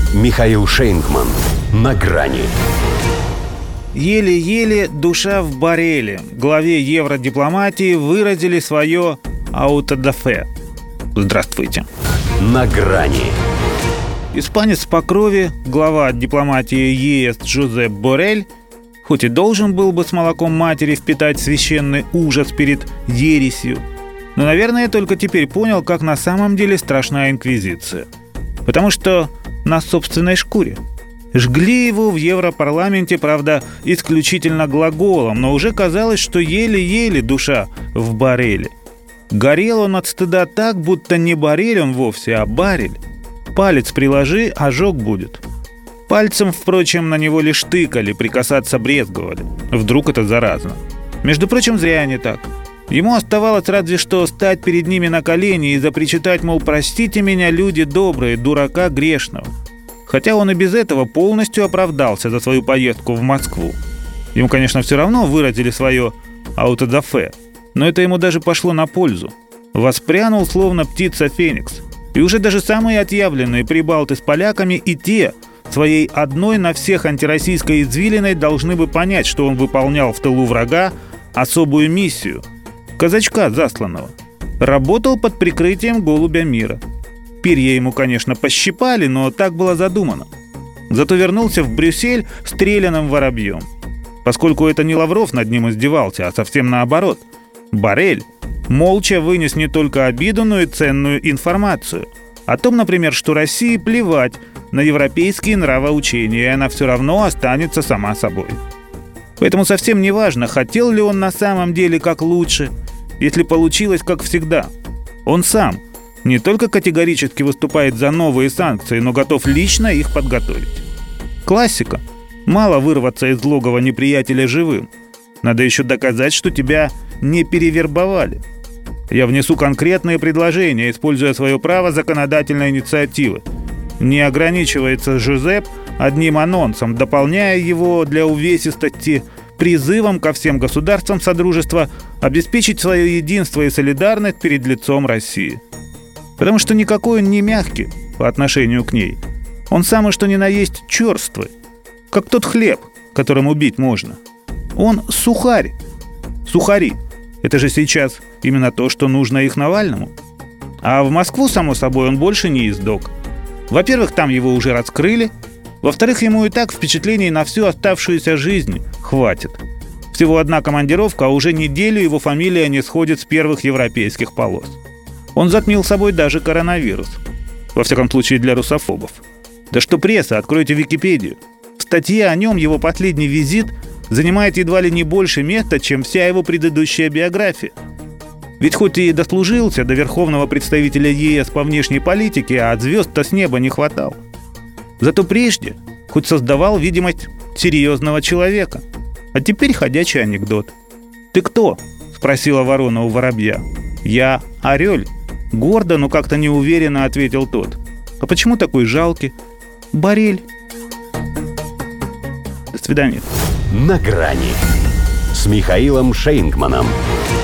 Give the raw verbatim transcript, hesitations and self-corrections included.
Михаил Шейнгман. На грани. Еле-еле душа в бареле. Главе евродипломатии выразили свое аутодафе. Здравствуйте. На грани. Испанец по крови, глава дипломатии ЕС Жозеп Боррель, хоть и должен был бы с молоком матери впитать священный ужас перед ересью, но, наверное, только теперь понял, как на самом деле страшна инквизиция. Потому что на собственной шкуре. Жгли его в Европарламенте, правда, исключительно глаголом, но уже казалось, что еле-еле душа в бареле. Горел он от стыда так, будто не барель он вовсе, а барель. Палец приложи, ожог будет. Пальцем, впрочем, на него лишь тыкали, прикасаться брезговали. Вдруг это заразно. Между прочим, зря не так. Ему оставалось разве что стать перед ними на колени и запричитать, мол, простите меня, люди добрые, дурака грешного. Хотя он и без этого полностью оправдался за свою поездку в Москву. Ему, конечно, все равно выразили свое аутодафе, но это ему даже пошло на пользу. Воспрянул, словно птица Феникс. И уже даже самые отъявленные прибалты с поляками и те своей одной на всех антироссийской извилиной должны бы понять, что он выполнял в тылу врага особую миссию – казачка засланного. Работал под прикрытием голубя мира. Перья ему, конечно, пощипали, но так было задумано. Зато вернулся в Брюссель стрелянным воробьем. Поскольку это не Лавров над ним издевался, а совсем наоборот. Боррель молча вынес не только обиду, но и ценную информацию. О том, например, что России плевать на европейские нравоучения, и она все равно останется сама собой. Поэтому совсем не важно, хотел ли он на самом деле как лучше, если получилось как всегда. Он сам не только категорически выступает за новые санкции, но готов лично их подготовить. Классика. Мало вырваться из логова неприятеля живым. Надо еще доказать, что тебя не перевербовали. Я внесу конкретные предложения, используя свое право законодательной инициативы. Не ограничивается Жозеп одним анонсом, дополняя его для увесистости призывом ко всем государствам Содружества обеспечить свое единство и солидарность перед лицом России. Потому что никакой он не мягкий по отношению к ней. Он самый что ни на есть черствый, как тот хлеб, которым убить можно. Он сухарь. Сухари. Это же сейчас именно то, что нужно их Навальному. А в Москву, само собой, он больше не ездок. Во-первых, там его уже раскрыли. Во-вторых, ему и так впечатлений на всю оставшуюся жизнь хватит. Всего одна командировка, а уже неделю его фамилия не сходит с первых европейских полос. Он затмил собой даже коронавирус. Во всяком случае, для русофобов. Да что пресса, откройте Википедию. В статье о нем его последний визит занимает едва ли не больше места, чем вся его предыдущая биография. Ведь хоть и дослужился до верховного представителя ЕС по внешней политике, а от звезд-то с неба не хватало. Зато прежде хоть создавал видимость серьезного человека. А теперь ходячий анекдот. «Ты кто?» – спросила ворона у воробья. «Я орель». Гордо, но как-то неуверенно ответил тот. «А почему такой жалкий?» «Боррель». До свидания. На грани с Михаилом Шейнгманом.